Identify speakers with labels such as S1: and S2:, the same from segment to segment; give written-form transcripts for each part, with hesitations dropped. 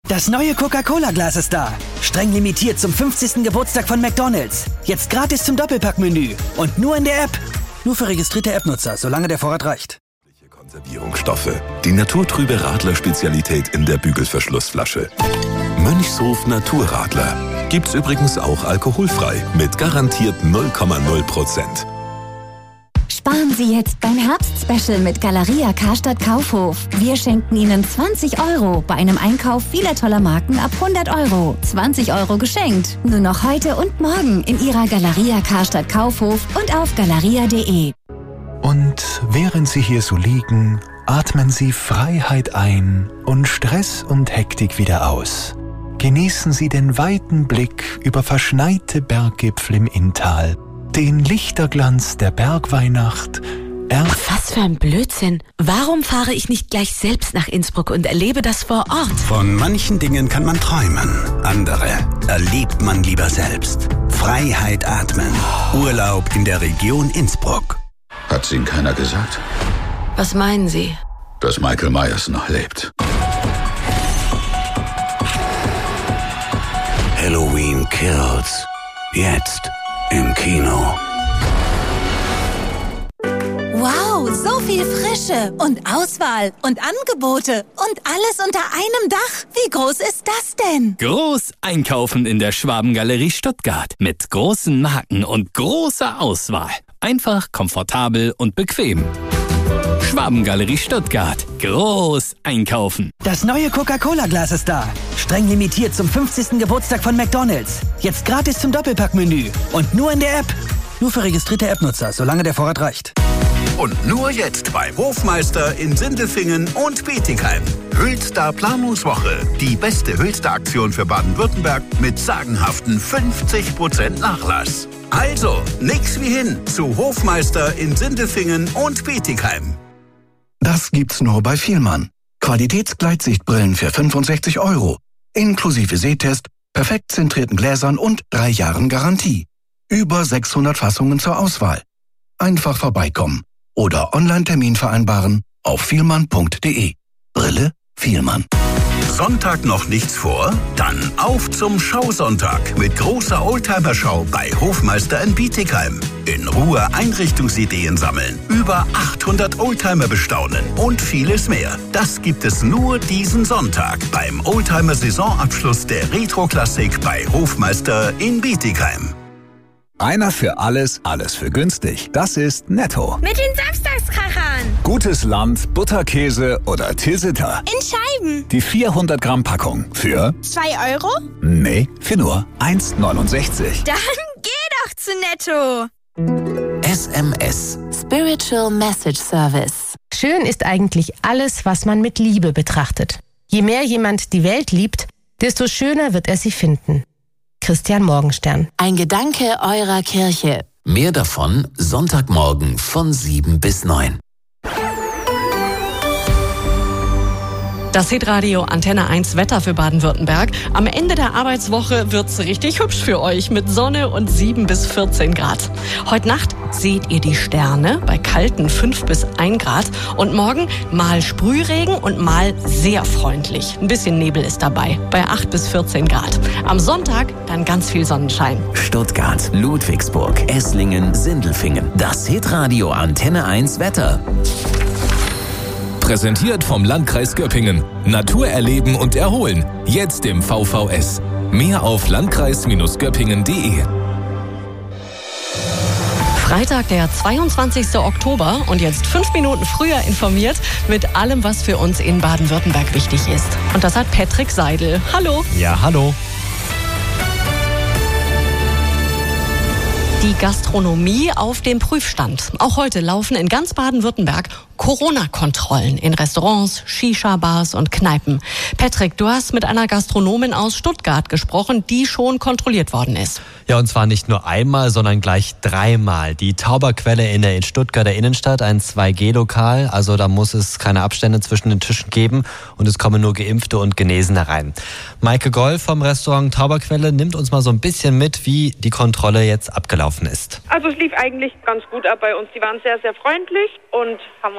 S1: Das neue Coca-Cola-Glas ist da. Streng limitiert zum 50. Geburtstag von McDonald's. Jetzt gratis zum Doppelpackmenü. Und nur in der App. Nur für registrierte App-Nutzer, solange der Vorrat reicht.
S2: Konservierungsstoffe. Die naturtrübe Radler-Spezialität in der Bügelverschlussflasche. Mönchshof Naturradler. Gibt's übrigens auch alkoholfrei. Mit garantiert 0,0%.
S3: Sparen Sie jetzt beim Herbstspecial mit Galeria Karstadt Kaufhof. Wir schenken Ihnen 20 € bei einem Einkauf vieler toller Marken ab 100 €. 20 € geschenkt. Nur noch heute und morgen in Ihrer Galeria Karstadt Kaufhof und auf galeria.de.
S4: Und während Sie hier so liegen, atmen Sie Freiheit ein und Stress und Hektik wieder aus. Genießen Sie den weiten Blick über verschneite Berggipfel im Inntal, den Lichterglanz der Bergweihnacht.
S5: Was für ein Blödsinn. Warum fahre ich nicht gleich selbst nach Innsbruck und erlebe das vor Ort?
S6: Von manchen Dingen kann man träumen. Andere erlebt man lieber selbst. Freiheit atmen. Urlaub in der Region Innsbruck.
S7: Hat's Ihnen keiner gesagt?
S5: Was meinen Sie?
S7: Dass Michael Myers noch lebt.
S6: Halloween Kills. Jetzt im Kino.
S8: Wow, so viel Frische und Auswahl und Angebote und alles unter einem Dach. Wie groß ist das denn?
S9: Groß einkaufen in der Schwabengalerie Stuttgart. Mit großen Marken und großer Auswahl. Einfach, komfortabel und bequem. Schwabengalerie Stuttgart. Groß einkaufen.
S1: Das neue Coca-Cola-Glas ist da. Streng limitiert zum 50. Geburtstag von McDonald's. Jetzt gratis zum Doppelpackmenü. Und nur in der App. Nur für registrierte App-Nutzer, solange der Vorrat reicht.
S6: Und nur jetzt bei Hofmeister in Sindelfingen und Bietigheim. Hülster Planungswoche. Die beste Hülster-Aktion für Baden-Württemberg mit sagenhaften 50% Nachlass. Also, nix wie hin zu Hofmeister in Sindelfingen und Bietigheim.
S10: Das gibt's nur bei Vielmann. Qualitätsgleitsichtbrillen für 65 €. Inklusive Sehtest, perfekt zentrierten Gläsern und 3 Jahren Garantie. Über 600 Fassungen zur Auswahl. Einfach vorbeikommen oder Online-Termin vereinbaren auf vielmann.de. Brille Vielmann.
S6: Sonntag noch nichts vor? Dann auf zum Schausonntag mit großer Oldtimer-Schau bei Hofmeister in Bietigheim. In Ruhe Einrichtungsideen sammeln, über 800 Oldtimer bestaunen und vieles mehr. Das gibt es nur diesen Sonntag beim Oldtimer-Saisonabschluss der Retro-Klassik bei Hofmeister in Bietigheim.
S11: Einer für alles, alles für günstig. Das ist Netto.
S12: Mit den Samstagskachern.
S11: Gutes Land, Butterkäse oder Tilsiter.
S12: In Scheiben.
S11: Die 400 Gramm Packung für
S12: 2 €?
S11: Nee, für nur 1,69.
S12: Dann geh doch zu Netto.
S13: SMS. Spiritual Message Service.
S14: Schön ist eigentlich alles, was man mit Liebe betrachtet. Je mehr jemand die Welt liebt, desto schöner wird er sie finden. Christian Morgenstern.
S13: Ein Gedanke eurer Kirche. Mehr davon Sonntagmorgen von 7 bis 9.
S15: Das Hitradio Antenne 1 Wetter für Baden-Württemberg. Am Ende der Arbeitswoche wird's richtig hübsch für euch mit Sonne und 7 bis 14 Grad. Heute Nacht seht ihr die Sterne bei kalten 5 bis 1 Grad und morgen mal Sprühregen und mal sehr freundlich. Ein bisschen Nebel ist dabei bei 8 bis 14 Grad. Am Sonntag dann ganz viel Sonnenschein.
S13: Stuttgart, Ludwigsburg, Esslingen, Sindelfingen. Das Hitradio Antenne 1 Wetter.
S2: Präsentiert vom Landkreis Göppingen. Natur erleben und erholen. Jetzt im VVS. Mehr auf landkreis-göppingen.de.
S15: Freitag, der 22. Oktober und jetzt 5 Minuten früher informiert mit allem, was für uns in Baden-Württemberg wichtig ist. Und das hat Patrick Seidel. Hallo.
S16: Ja, hallo.
S15: Die Gastronomie auf dem Prüfstand. Auch heute laufen in ganz Baden-Württemberg Corona-Kontrollen in Restaurants, Shisha-Bars und Kneipen. Patrick, du hast mit einer Gastronomin aus Stuttgart gesprochen, die schon kontrolliert worden ist.
S16: Ja, und zwar nicht nur einmal, sondern gleich 3-mal. Die Tauberquelle in der Stuttgarter Innenstadt, ein 2G-Lokal. Also da muss es keine Abstände zwischen den Tischen geben und es kommen nur Geimpfte und Genesene rein. Maike Goll vom Restaurant Tauberquelle nimmt uns mal so ein bisschen mit, wie die Kontrolle jetzt abgelaufen ist.
S17: Also es lief eigentlich ganz gut ab bei uns. Die waren sehr, sehr freundlich und haben uns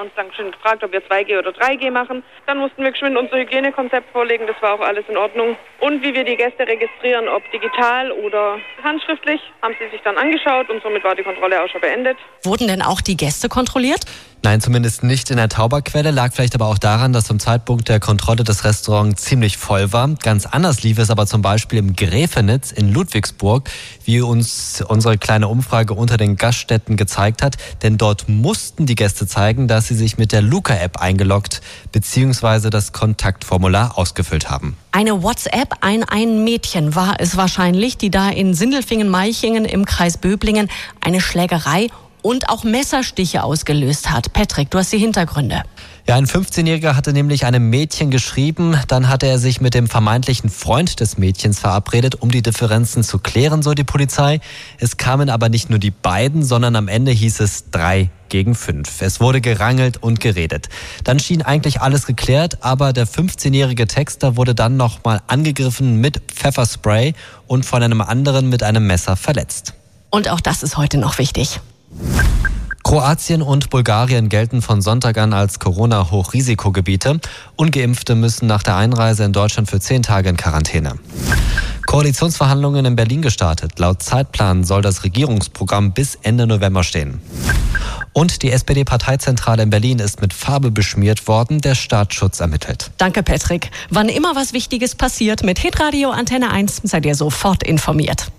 S17: uns dann geschwind gefragt, ob wir 2G oder 3G machen. Dann mussten wir geschwind unser Hygienekonzept vorlegen, das war auch alles in Ordnung. Und wie wir die Gäste registrieren, ob digital oder handschriftlich, haben sie sich dann angeschaut und somit war die Kontrolle auch schon beendet.
S15: Wurden denn auch die Gäste kontrolliert?
S16: Nein, zumindest nicht in der Tauberquelle, lag vielleicht aber auch daran, dass zum Zeitpunkt der Kontrolle das Restaurant ziemlich voll war. Ganz anders lief es aber zum Beispiel im Gräfenitz in Ludwigsburg, wie uns unsere kleine Umfrage unter den Gaststätten gezeigt hat. Denn dort mussten die Gäste zeigen, dass sie sich mit der Luca-App eingeloggt bzw. das Kontaktformular ausgefüllt haben.
S15: Eine WhatsApp an ein Mädchen war es wahrscheinlich, die da in Sindelfingen-Meichingen im Kreis Böblingen eine Schlägerei und auch Messerstiche ausgelöst hat. Patrick, du hast die Hintergründe.
S16: Ja, ein 15-Jähriger hatte nämlich einem Mädchen geschrieben, dann hatte er sich mit dem vermeintlichen Freund des Mädchens verabredet, um die Differenzen zu klären, so die Polizei. Es kamen aber nicht nur die beiden, sondern am Ende hieß es 3 gegen 5. Es wurde gerangelt und geredet. Dann schien eigentlich alles geklärt, aber der 15-jährige Texter wurde dann nochmal angegriffen mit Pfefferspray und von einem anderen mit einem Messer verletzt.
S15: Und auch das ist heute noch wichtig.
S16: Kroatien und Bulgarien gelten von Sonntag an als Corona-Hochrisikogebiete. Ungeimpfte müssen nach der Einreise in Deutschland für 10 Tage in Quarantäne. Koalitionsverhandlungen in Berlin gestartet. Laut Zeitplan soll das Regierungsprogramm bis Ende November stehen. Und die SPD-Parteizentrale in Berlin ist mit Farbe beschmiert worden, der Staatsschutz ermittelt.
S15: Danke, Patrick. Wann immer was Wichtiges passiert, mit Hitradio Antenne 1 seid ihr sofort informiert.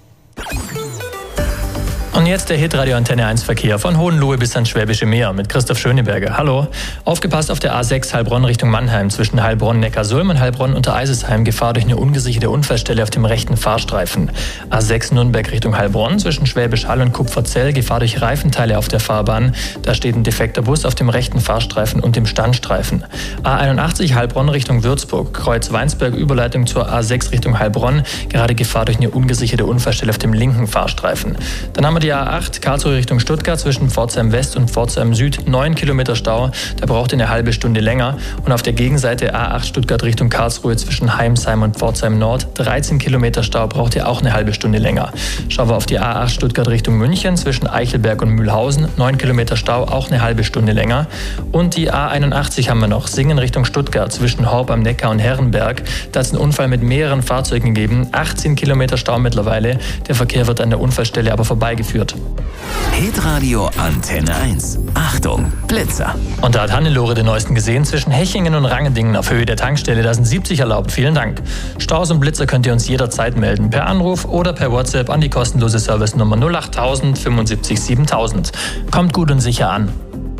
S18: Und jetzt der Hitradio Antenne 1 Verkehr von Hohenlohe bis ans Schwäbische Meer mit Christoph Schöneberger. Hallo. Aufgepasst auf der A6 Heilbronn Richtung Mannheim zwischen Heilbronn-Neckarsulm und Heilbronn-Untereisesheim. Gefahr durch eine ungesicherte Unfallstelle auf dem rechten Fahrstreifen. A6 Nürnberg Richtung Heilbronn zwischen Schwäbisch Hall und Kupferzell. Gefahr durch Reifenteile auf der Fahrbahn. Da steht ein defekter Bus auf dem rechten Fahrstreifen und dem Standstreifen. A81 Heilbronn Richtung Würzburg. Kreuz Weinsberg Überleitung zur A6 Richtung Heilbronn. Gerade Gefahr durch eine ungesicherte Unfallstelle auf dem linken Fahrstreifen. Dann haben wir die A8 Karlsruhe Richtung Stuttgart zwischen Pforzheim West und Pforzheim Süd 9 Kilometer Stau. Da braucht ihr eine halbe Stunde länger. Und auf der Gegenseite A8 Stuttgart Richtung Karlsruhe zwischen Heimsheim und Pforzheim Nord 13 Kilometer Stau, braucht ihr auch eine halbe Stunde länger. Schauen wir auf die A8 Stuttgart Richtung München zwischen Eichelberg und Mühlhausen 9 Kilometer Stau, auch eine halbe Stunde länger. Und die A81 haben wir noch, Singen Richtung Stuttgart zwischen Horb am Neckar und Herrenberg. Da hat es einen Unfall mit mehreren Fahrzeugen gegeben. 18 Kilometer Stau mittlerweile. Der Verkehr wird an der Unfallstelle aber vorbeigeführt.
S13: Hitradio Antenne 1. Achtung, Blitzer.
S18: Und da hat Hannelore den neuesten gesehen zwischen Hechingen und Rangendingen auf Höhe der Tankstelle. Da sind 70 erlaubt. Vielen Dank. Staus und Blitzer könnt ihr uns jederzeit melden. Per Anruf oder per WhatsApp an die kostenlose Servicenummer 08000 75 7000. Kommt gut und sicher an.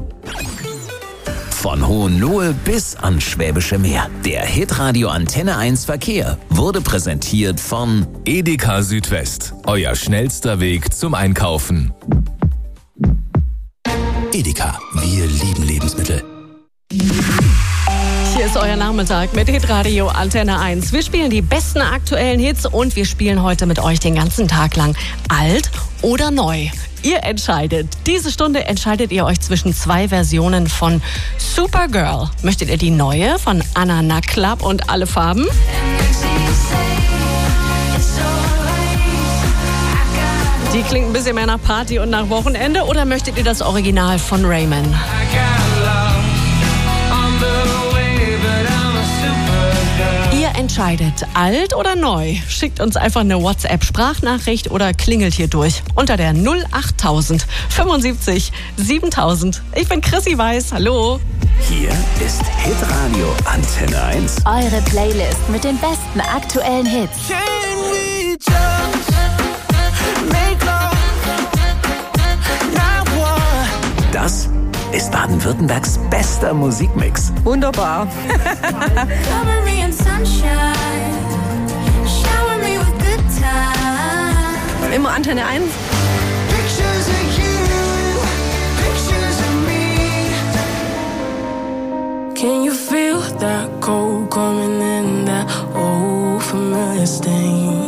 S13: Von Hohenlohe bis ans Schwäbische Meer. Der Hitradio Antenne 1 Verkehr wurde präsentiert von
S2: Edeka Südwest. Euer schnellster Weg zum Einkaufen.
S19: Edeka, wir lieben Lebensmittel.
S15: Hier ist euer Nachmittag mit Hitradio Antenne 1. Wir spielen die besten aktuellen Hits und wir spielen heute mit euch den ganzen Tag lang alt oder neu. Ihr entscheidet. Diese Stunde entscheidet ihr euch zwischen 2 Versionen von Supergirl. Möchtet ihr die neue von Anna Naklab und Alle Farben? Die klingt ein bisschen mehr nach Party und nach Wochenende. Oder möchtet ihr das Original von Raymond? Ihr entscheidet, alt oder neu. Schickt uns einfach eine WhatsApp-Sprachnachricht oder klingelt hier durch unter der 08000 75 7000. Ich bin Chrissy Weiß, hallo.
S13: Hier ist Hitradio Antenne 1.
S3: Eure Playlist mit den besten aktuellen Hits.
S13: Das ist Baden-Württembergs bester Musikmix.
S20: Wunderbar. Immer Antenne 1.
S21: Can you feel that cold coming in, that old familiar stain?